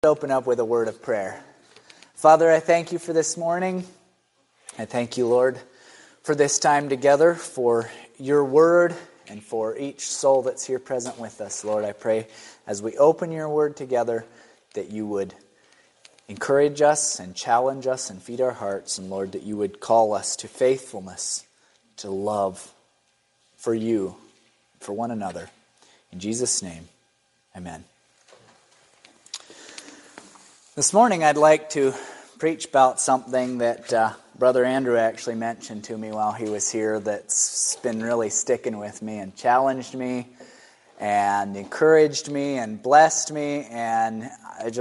Open up with a word of prayer. Father, I thank you for this morning. I thank you, Lord, for this time together, for your word, and for each soul that's here present with us. Lord, I pray as we open your word together that you would encourage us and challenge us and feed our hearts. And Lord, that you would call us to faithfulness, to love for you, for one another. In Jesus' name, amen. This morning I'd like to preach about something that Brother Andrew actually mentioned to me while he was here that's been really sticking with me and challenged me and encouraged me and blessed me, and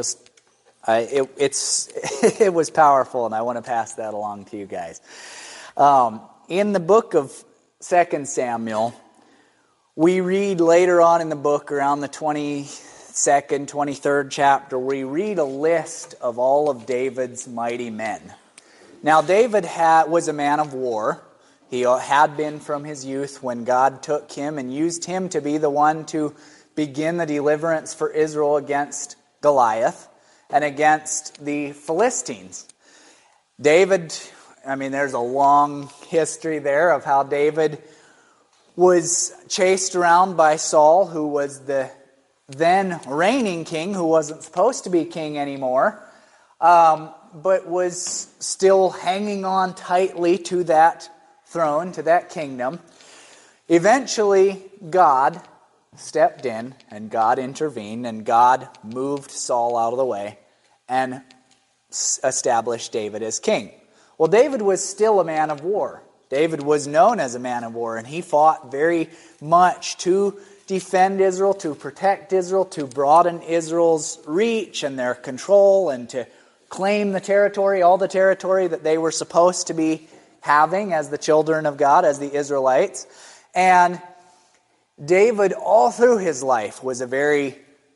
it was powerful, and I want to pass that along to you guys. In the book of 2 Samuel, we read later on in the book, around the 22nd, 23rd chapter, we read a list of all of David's mighty men. Now, David was a man of war. He had been from his youth when God took him and used him to be the one to begin the deliverance for Israel against Goliath and against the Philistines. David, there's a long history there of how David was chased around by Saul, who was the then reigning king, who wasn't supposed to be king anymore, but was still hanging on tightly to that throne, to that kingdom. Eventually, God stepped in, and God intervened, and God moved Saul out of the way and established David as king. Well, David was still a man of war. David was known as a man of war, and he fought very much to defend Israel, to protect Israel, to broaden Israel's reach and their control, and to claim the territory, all the territory that they were supposed to be having as the children of God, as the Israelites. And David, all through his life, was a very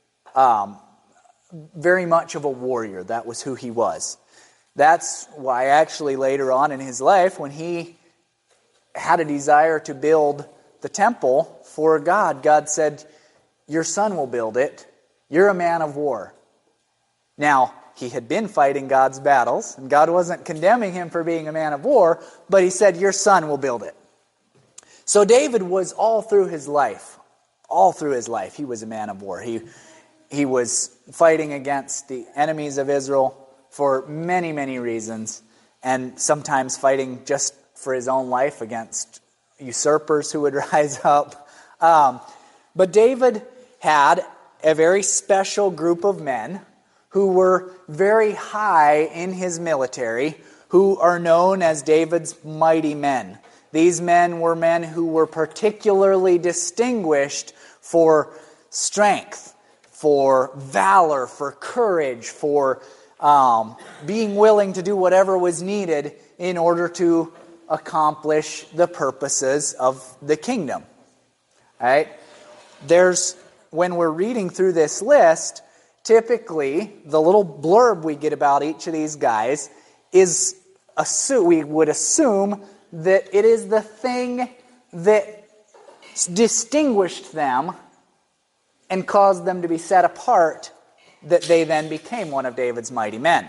much of a warrior. That was who he was. That's why actually later on in his life, when he had a desire to build the temple for God, God said, "Your son will build it. You're a man of war." Now, he had been fighting God's battles, and God wasn't condemning him for being a man of war, but he said, "Your son will build it." So David was all through his life, he was a man of war. He was fighting against the enemies of Israel for many, many reasons, and sometimes fighting just for his own life against usurpers who would rise up. But David had a very special group of men who were very high in his military, who are known as David's mighty men. These men were men who were particularly distinguished for strength, for valor, for courage, for being willing to do whatever was needed in order to accomplish the purposes of the kingdom. Right? When we're reading through this list, typically the little blurb we get about each of these guys is we would assume that it is the thing that distinguished them and caused them to be set apart that they then became one of David's mighty men.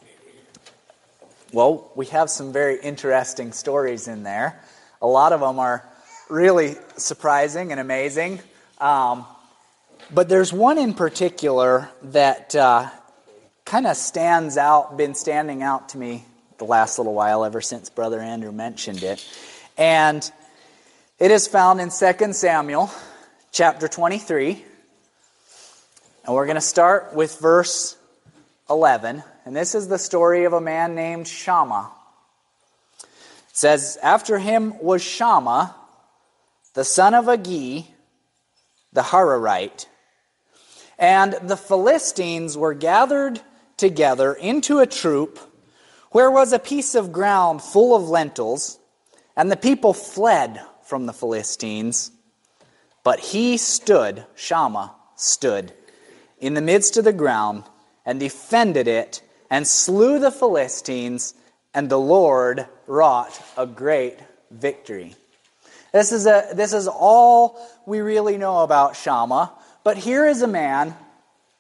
Well, we have some very interesting stories in there. A lot of them are really surprising and amazing. But there's one in particular that kind of stands out, been standing out to me the last little while, ever since Brother Andrew mentioned it. And it is found in 2 Samuel chapter 23. And we're going to start with verse 11. And this is the story of a man named Shammah. It says, "After him was Shammah, the son of Agee, the Hararite. And the Philistines were gathered together into a troop, where was a piece of ground full of lentils, and the people fled from the Philistines. But he stood," Shammah stood, "in the midst of the ground, and defended it, and slew the Philistines, and the Lord wrought a great victory." This is all we really know about Shammah. But here is a man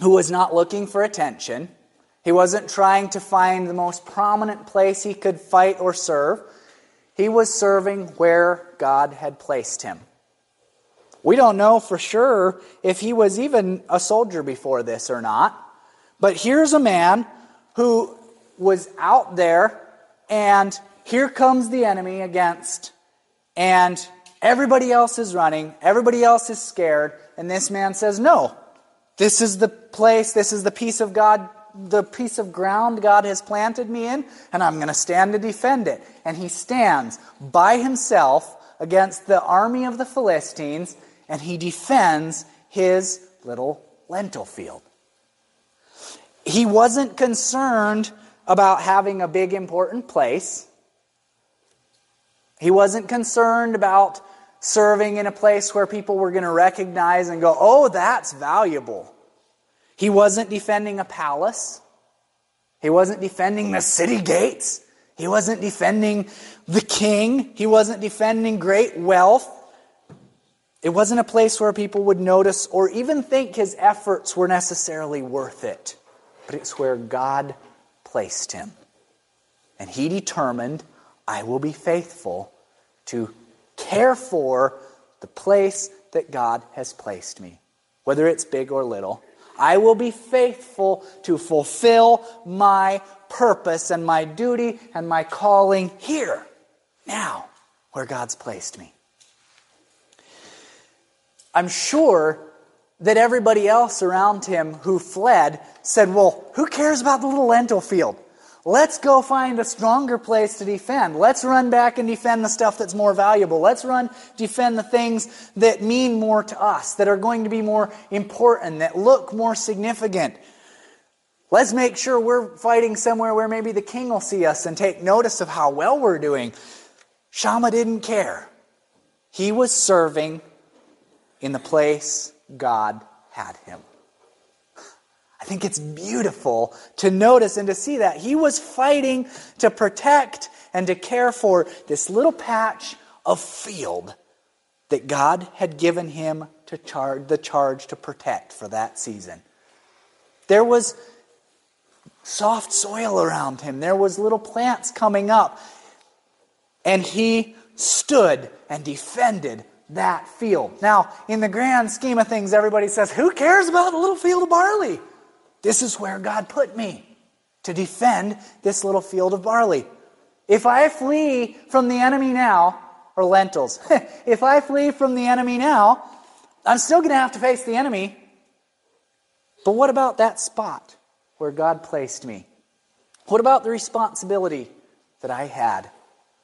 who was not looking for attention. He wasn't trying to find the most prominent place he could fight or serve. He was serving where God had placed him. We don't know for sure if he was even a soldier before this or not. But here's a man who was out there, and here comes the enemy against, and everybody else is running, everybody else is scared, and this man says, no, this is the place, this is the piece of God, the piece of ground God has planted me in, and I'm going to stand to defend it. And he stands by himself against the army of the Philistines, and he defends his little lentil field. He wasn't concerned about having a big important place. He wasn't concerned about serving in a place where people were going to recognize and go, oh, that's valuable. He wasn't defending a palace. He wasn't defending the city gates. He wasn't defending the king. He wasn't defending great wealth. It wasn't a place where people would notice or even think his efforts were necessarily worth it. But it's where God placed him. And he determined, I will be faithful to care for the place that God has placed me, whether it's big or little. I will be faithful to fulfill my purpose and my duty and my calling here, now, where God's placed me. I'm sure that everybody else around him who fled said, well, who cares about the little lentil field? Let's go find a stronger place to defend. Let's run back and defend the stuff that's more valuable. Let's defend the things that mean more to us, that are going to be more important, that look more significant. Let's make sure we're fighting somewhere where maybe the king will see us and take notice of how well we're doing. Shammah didn't care. He was serving in the place God had him. I think it's beautiful to notice and to see that. He was fighting to protect and to care for this little patch of field that God had given him the charge to protect for that season. There was soft soil around him. There was little plants coming up. And he stood and defended that field. Now, in the grand scheme of things, everybody says, who cares about a little field of barley? This is where God put me, to defend this little field of barley. If I flee from the enemy now, or lentils, if I flee from the enemy now, I'm still going to have to face the enemy. But what about that spot where God placed me? What about the responsibility that I had?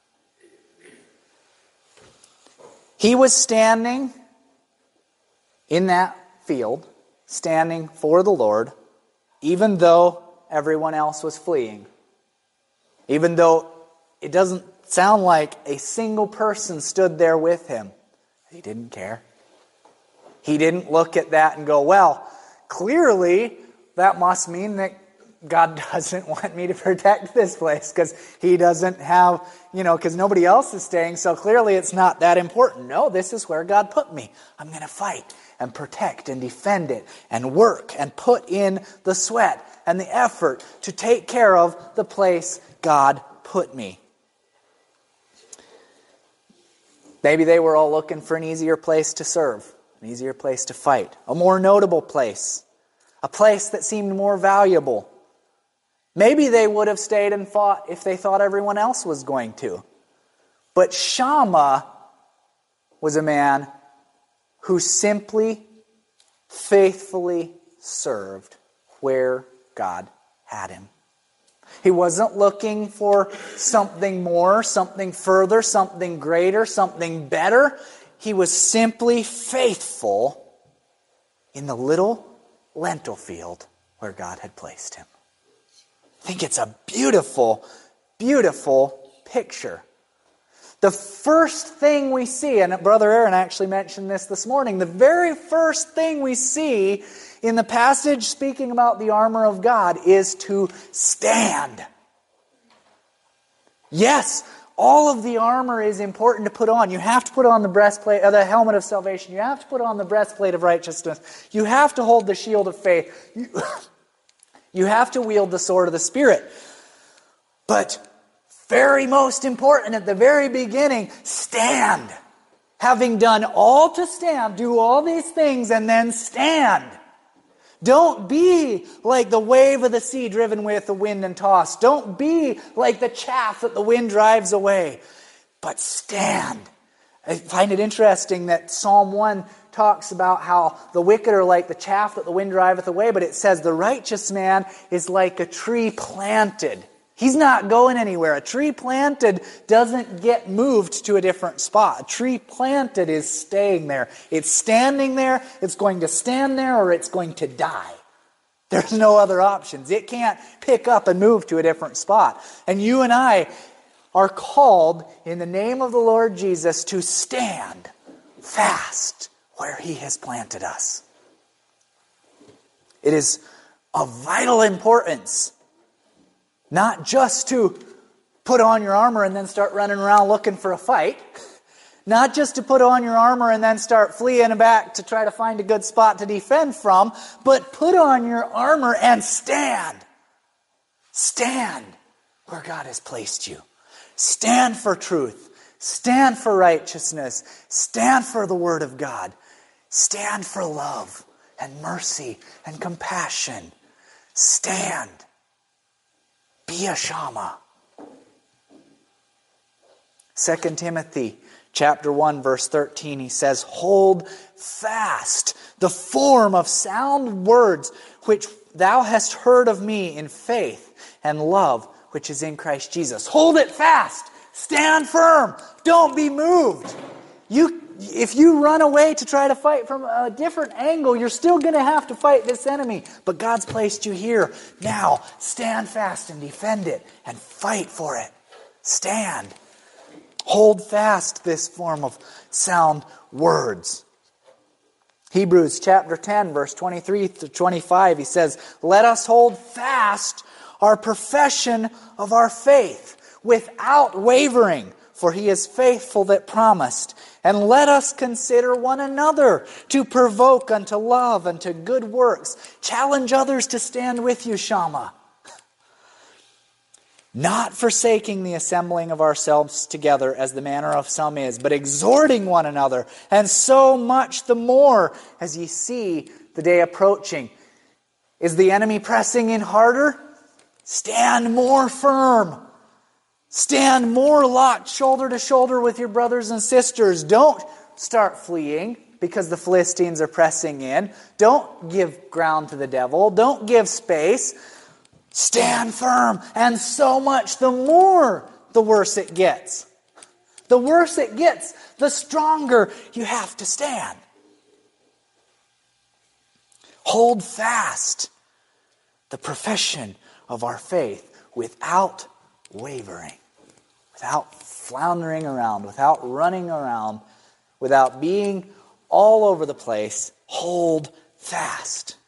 He was standing in that field, standing for the Lord, even though everyone else was fleeing. Even though it doesn't sound like a single person stood there with him. He didn't care. He didn't look at that and go, well, clearly that must mean that God doesn't want me to protect this place because he doesn't have, because nobody else is staying, so clearly it's not that important. No, this is where God put me. I'm going to fight and protect and defend it and work and put in the sweat and the effort to take care of the place God put me. Maybe they were all looking for an easier place to serve, an easier place to fight, a more notable place, a place that seemed more valuable. Maybe they would have stayed and fought if they thought everyone else was going to. But Shammah was a man who simply, faithfully served where God had him. He wasn't looking for something more, something further, something greater, something better. He was simply faithful in the little lentil field where God had placed him. I think it's a beautiful, beautiful picture. The first thing we see, and Brother Aaron actually mentioned this morning, the very first thing we see in the passage speaking about the armor of God is to stand. Yes, All of the armor is important to put on. You have to put on the breastplate, the helmet of salvation. You have to put on the breastplate of righteousness. You have to hold the shield of faith. You have to wield the sword of the Spirit. But very most important at the very beginning, stand. Having done all to stand, do all these things and then stand. Don't be like the wave of the sea driven with the wind and tossed. Don't be like the chaff that the wind drives away. But stand. I find it interesting that Psalm 1 talks about how the wicked are like the chaff that the wind driveth away, but it says the righteous man is like a tree planted. He's not going anywhere. A tree planted doesn't get moved to a different spot. A tree planted is staying there. It's standing there, it's going to stand there, or it's going to die. There's no other options. It can't pick up and move to a different spot. And you and I are called in the name of the Lord Jesus to stand fast where He has planted us. It is of vital importance not just to put on your armor and then start running around looking for a fight. Not just to put on your armor and then start fleeing back to try to find a good spot to defend from, but put on your armor and stand. Stand where God has placed you. Stand for truth. Stand for righteousness. Stand for the Word of God. Stand for love and mercy and compassion. Stand. Be a Shammah. 2 Timothy chapter 1 verse 13, he says, hold fast the form of sound words which thou hast heard of me in faith and love which is in Christ Jesus. Hold it fast. Stand firm. Don't be moved. If you run away to try to fight from a different angle, you're still going to have to fight this enemy. But God's placed you here. Now, stand fast and defend it and fight for it. Stand. Hold fast this form of sound words. Hebrews chapter 10, verse 23 to 25, he says, let us hold fast our profession of our faith without wavering, for He is faithful that promised. And let us consider one another to provoke unto love and to good works. Challenge others to stand with you, Shammah. Not forsaking the assembling of ourselves together as the manner of some is, but exhorting one another, and so much the more as ye see the day approaching. Is the enemy pressing in harder? Stand more firm. Stand more locked shoulder to shoulder with your brothers and sisters. Don't start fleeing because the Philistines are pressing in. Don't give ground to the devil. Don't give space. Stand firm. And so much the more, the worse it gets. The worse it gets, the stronger you have to stand. Hold fast the profession of our faith without wavering, without floundering around, without running around, without being all over the place. Hold fast.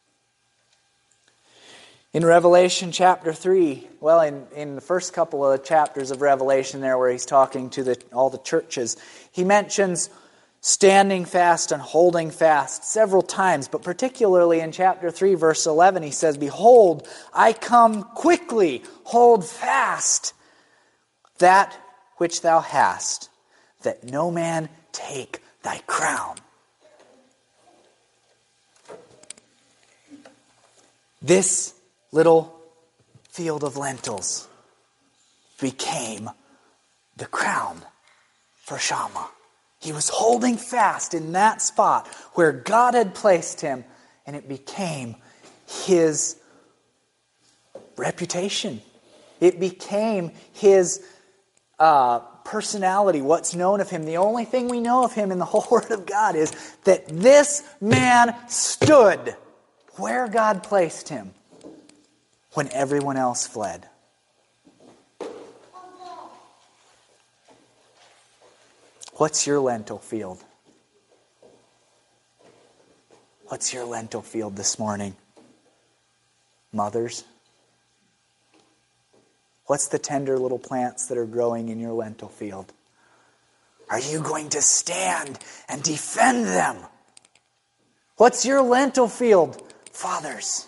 In Revelation chapter 3, well, in the first couple of chapters of Revelation there where he's talking to all the churches, he mentions standing fast and holding fast several times, but particularly in chapter 3, verse 11, he says, behold, I come quickly, hold fast that which thou hast, that no man take thy crown. This little field of lentils became the crown for Shammah. He was holding fast in that spot where God had placed him, and it became his reputation. It became his personality, what's known of him. The only thing we know of him in the whole Word of God is that this man stood where God placed him when everyone else fled. What's your lentil field? What's your lentil field this morning? Mothers? What's the tender little plants that are growing in your lentil field? Are you going to stand and defend them? What's your lentil field? Fathers,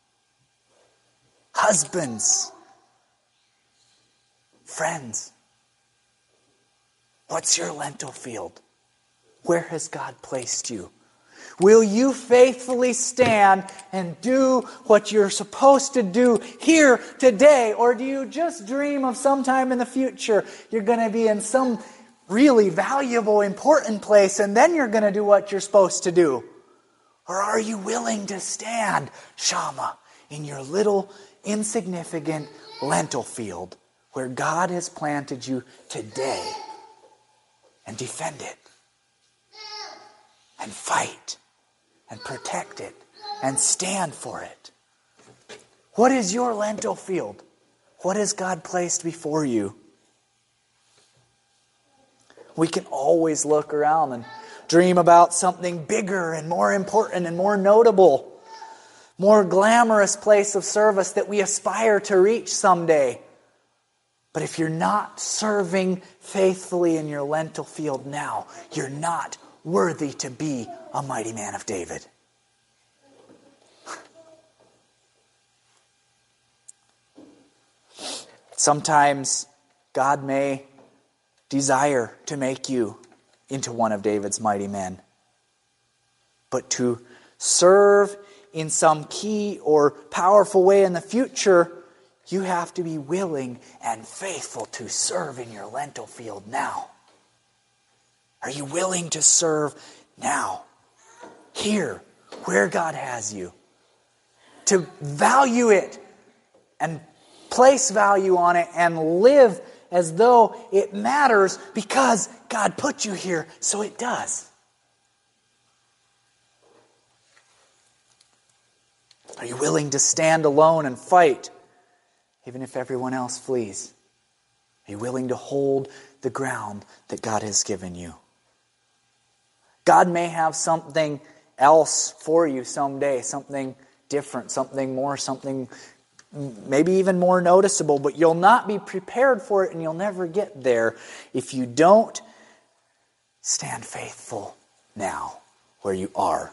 husbands, friends. What's your lentil field? Where has God placed you? Will you faithfully stand and do what you're supposed to do here today? Or do you just dream of sometime in the future you're going to be in some really valuable, important place and then you're going to do what you're supposed to do? Or are you willing to stand, Shammah, in your little insignificant lentil field where God has planted you today and defend it and fight and protect it and stand for it? What is your lentil field? What has God placed before you? We can always look around and dream about something bigger and more important and more notable, more glamorous place of service that we aspire to reach someday. But if you're not serving faithfully in your lentil field now, you're not worthy to be a mighty man of David. Sometimes God may desire to make you into one of David's mighty men. But to serve in some key or powerful way in the future, you have to be willing and faithful to serve in your lentil field now. Are you willing to serve now? Here, where God has you. To value it and place value on it and live as though it matters because God put you here, so it does. Are you willing to stand alone and fight, even if everyone else flees? Are you willing to hold the ground that God has given you? God may have something else for you someday, something different, something more, something maybe even more noticeable, but you'll not be prepared for it and you'll never get there if you don't stand faithful now where you are.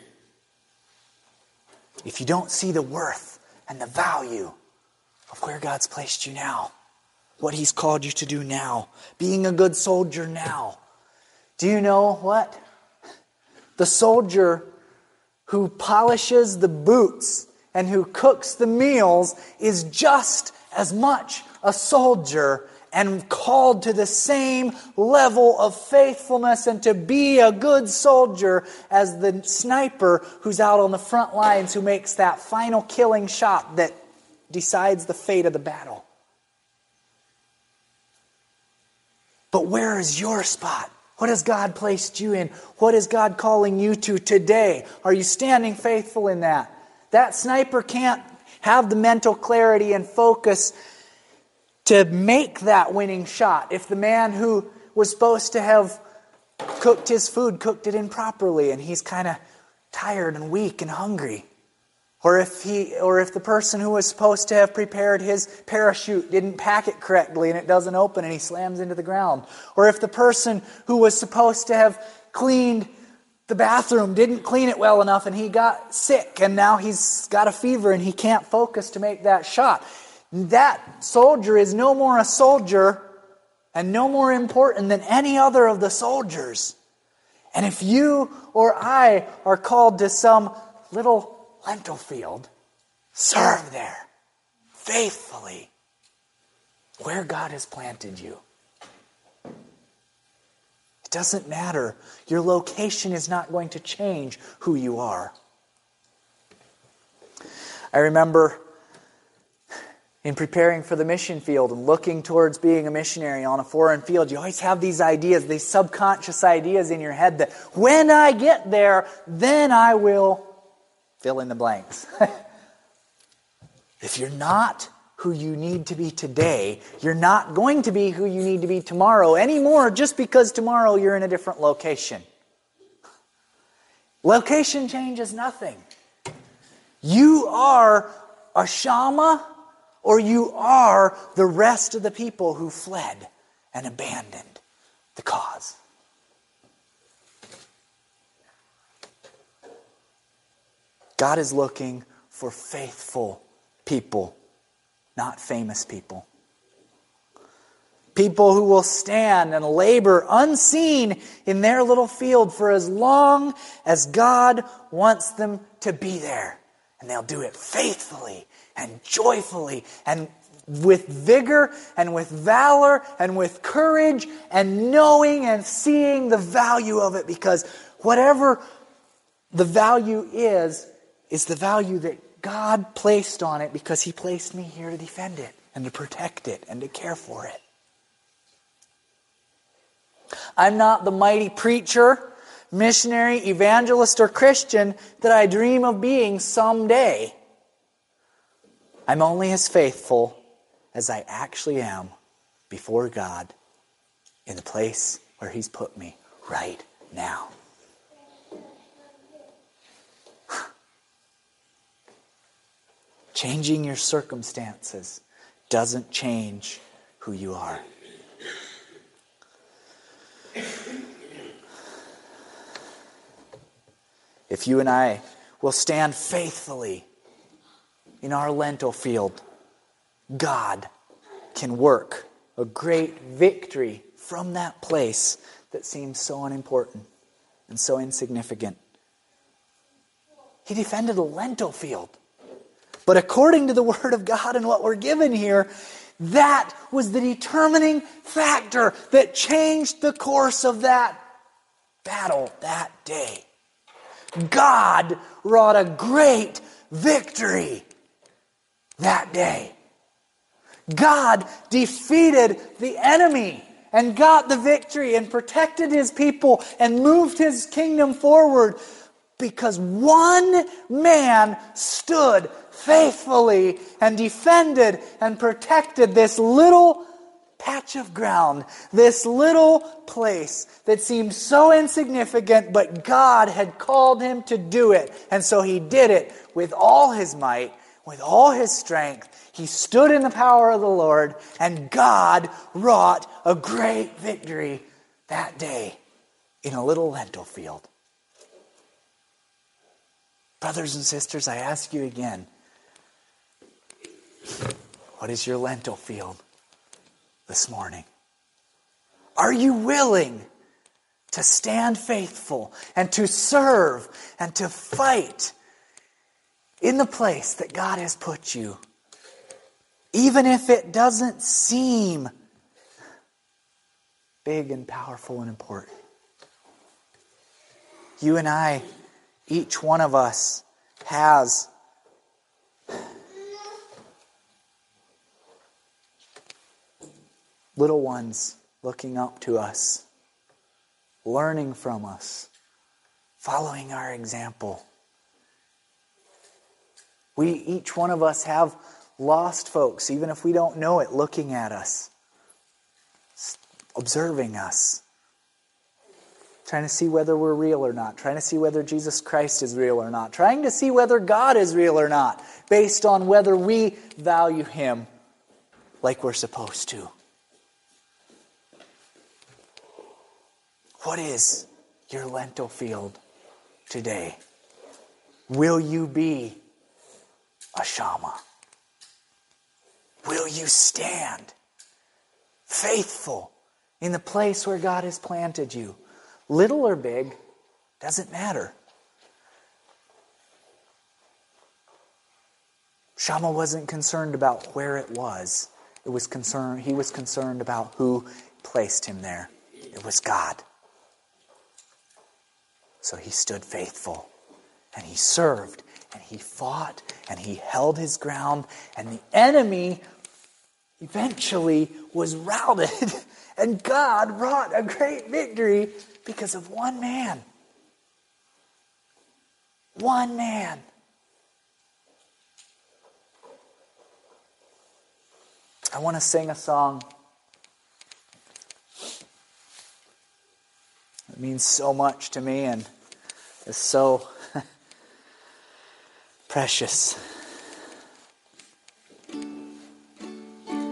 If you don't see the worth and the value of where God's placed you now, what He's called you to do now, being a good soldier now. Do you know what? The soldier who polishes the boots and who cooks the meals is just as much a soldier and called to the same level of faithfulness and to be a good soldier as the sniper who's out on the front lines who makes that final killing shot that decides the fate of the battle. But where is your spot? What has God placed you in? What is God calling you to today? Are you standing faithful in that? That sniper can't have the mental clarity and focus to make that winning shot if the man who was supposed to have cooked his food cooked it improperly and he's kind of tired and weak and hungry. Or if the person who was supposed to have prepared his parachute didn't pack it correctly and it doesn't open and he slams into the ground. Or if the person who was supposed to have cleaned the bathroom didn't clean it well enough and he got sick and now he's got a fever and he can't focus to make that shot. That soldier is no more a soldier and no more important than any other of the soldiers. And if you or I are called to some little lentil field, serve there faithfully where God has planted you. It doesn't matter. Your location is not going to change who you are. I remember in preparing for the mission field and looking towards being a missionary on a foreign field, you always have these ideas, these subconscious ideas in your head that when I get there, then I will fill in the blanks. If you're not who you need to be today, you're not going to be who you need to be tomorrow anymore just because tomorrow you're in a different location. Location changes nothing. You are a Shammah or you are the rest of the people who fled and abandoned the cause. God is looking for faithful people, not famous people. People who will stand and labor unseen in their little field for as long as God wants them to be there. And they'll do it faithfully and joyfully and with vigor and with valor and with courage and knowing and seeing the value of it, because whatever the value is the value that God placed on it, because He placed me here to defend it and to protect it and to care for it. I'm not the mighty preacher, missionary, evangelist, or Christian that I dream of being someday. I'm only as faithful as I actually am before God in the place where He's put me right now. Changing your circumstances doesn't change who you are. If you and I will stand faithfully in our lentil field, God can work a great victory from that place that seems so unimportant and so insignificant. He defended a lentil field. But according to the Word of God and what we're given here, that was the determining factor that changed the course of that battle that day. God wrought a great victory that day. God defeated the enemy and got the victory and protected His people and moved His kingdom forward because one man stood faithfully and defended and protected this little patch of ground, this little place that seemed so insignificant, but God had called him to do it. And so he did it with all his might, with all his strength. He stood in the power of the Lord, and God wrought a great victory that day in a little lentil field. Brothers and sisters, I ask you again, what is your lentil field this morning? Are you willing to stand faithful and to serve and to fight in the place that God has put you, even if it doesn't seem big and powerful and important? You and I, each one of us, has little ones looking up to us, learning from us, following our example. Each one of us have lost folks, even if we don't know it, looking at us, observing us, trying to see whether we're real or not, trying to see whether Jesus Christ is real or not, trying to see whether God is real or not, based on whether we value Him like we're supposed to. What is your lentil field today? Will you be a Shammah? Will you stand faithful in the place where God has planted you? Little or big, doesn't matter. Shammah wasn't concerned about where it was. He was concerned about who placed him there. It was God. So he stood faithful, and he served, and he fought, and he held his ground, and the enemy eventually was routed, and God wrought a great victory because of one man. One man. I want to sing a song. It means so much to me and is so precious.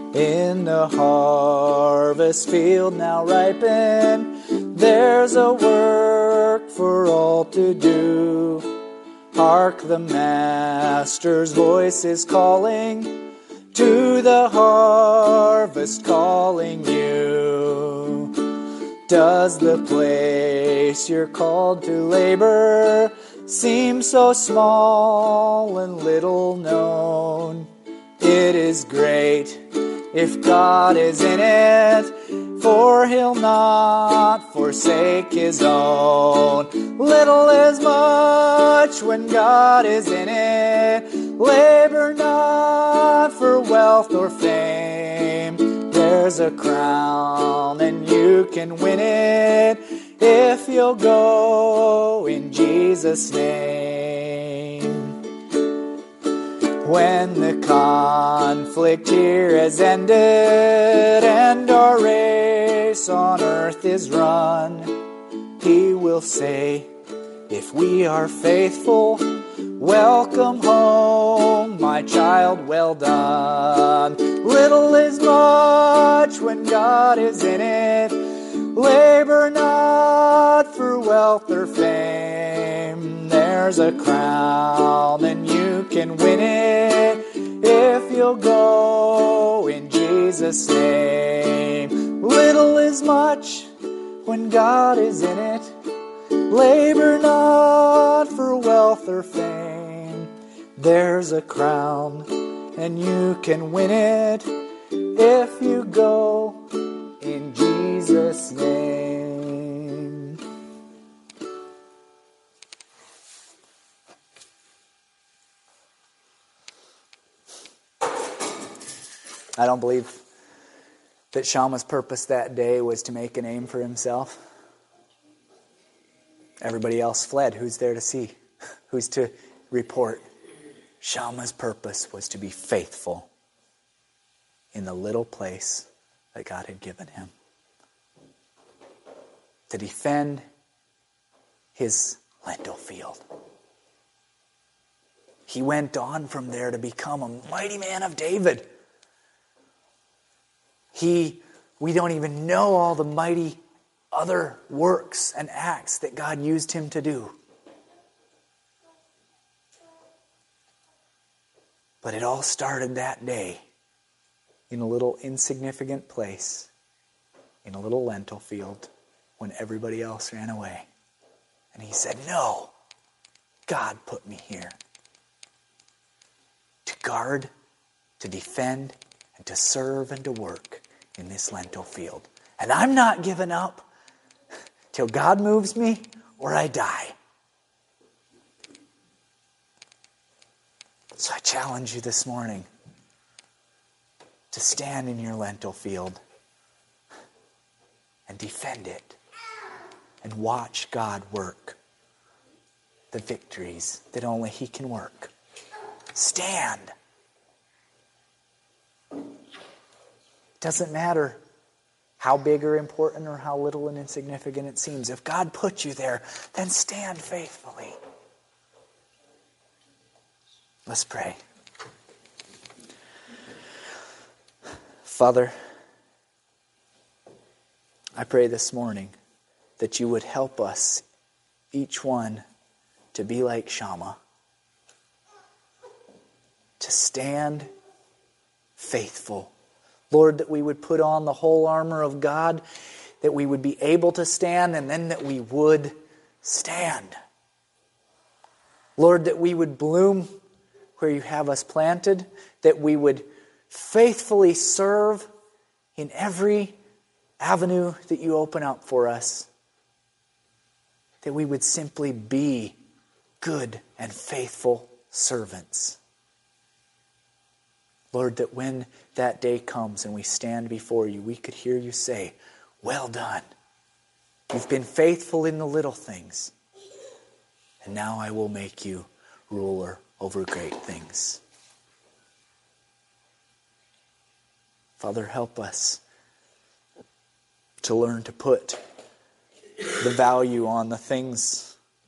In the harvest field now ripen, there's a work for all to do. Hark, the Master's voice is calling, to the harvest calling you. Does the place you're called to labor seem so small and little known? It is great if God is in it, for He'll not forsake His own. Little is much when God is in it. Labor not for wealth or fame. There's a crown and you can win it if you'll go in Jesus' name. When the conflict here has ended and our race on earth is run, He will say, if we are faithful, welcome home, my child, well done. Little is much when God is in it. Labor not for wealth or fame. There's a crown and you can win it if you'll go in Jesus' name. Little is much when God is in it. Labor not for wealth or fame. There's a crown and you can win it if you go in Jesus' name. I don't believe that Shammah's purpose that day was to make a name for himself. Everybody else fled. Who's there to see? Who's to report? Shammah's purpose was to be faithful in the little place that God had given him. To defend his lentil field. He went on from there to become a mighty man of David. We don't even know all the mighty other works and acts that God used him to do. But it all started that day in a little insignificant place, in a little lentil field, when everybody else ran away. And he said, no, God put me here to guard, to defend, and to serve and to work in this lentil field. And I'm not giving up till God moves me or I die. So I challenge you this morning to stand in your lentil field and defend it and watch God work the victories that only He can work. Stand. Doesn't matter how big or important or how little and insignificant it seems. If God put you there, then stand faithfully. Let's pray. Father, I pray this morning that you would help us, each one, to be like Shammah. To stand faithful. Lord, that we would put on the whole armor of God, that we would be able to stand, and then that we would stand. Lord, that we would bloom where you have us planted, that we would faithfully serve in every avenue that you open up for us, that we would simply be good and faithful servants. Lord, that when that day comes and we stand before you, we could hear you say, well done. You've been faithful in the little things, and now I will make you ruler over great things. Father, help us to learn to put the value on the things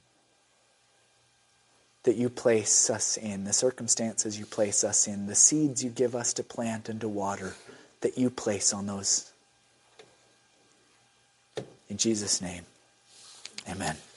that you place us in, the circumstances you place us in, the seeds you give us to plant and to water, that you place on those. In Jesus' name, amen.